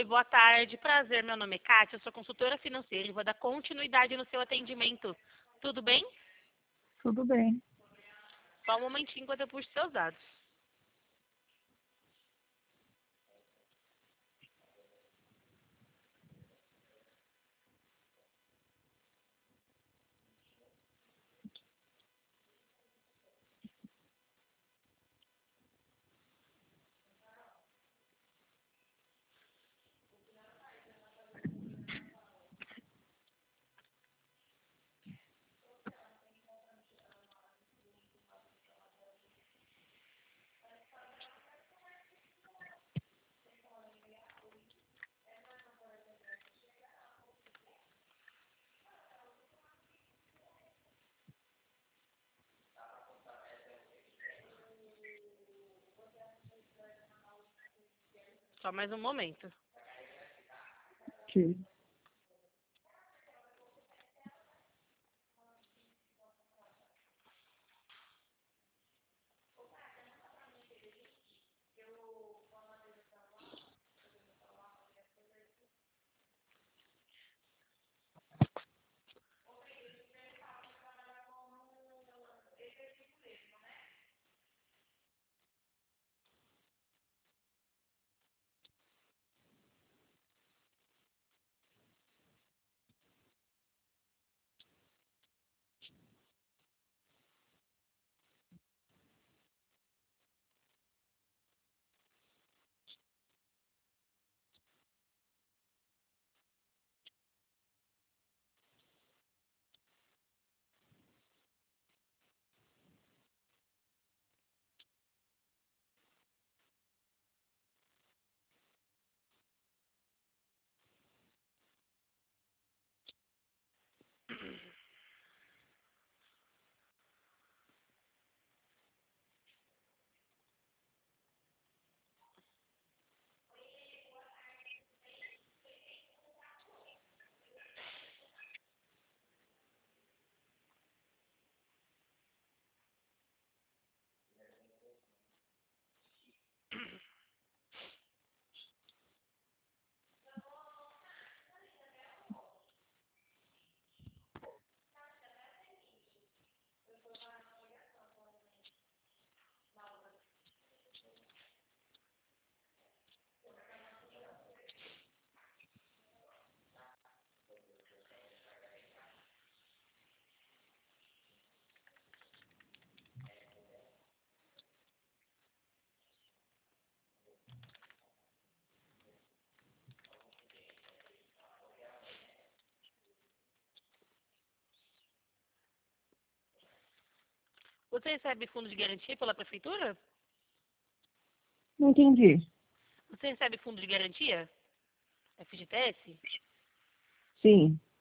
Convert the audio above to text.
Oi, boa tarde. Prazer, meu nome é Kátia, eu sou consultora financeira e vou dar continuidade no seu atendimento. Tudo bem? Tudo bem. Só um momentinho enquanto eu puxo seus dados. Só mais um momento. Ok. Você recebe fundo de garantia pela prefeitura? Não entendi. Você recebe fundo de garantia? FGTS? Sim.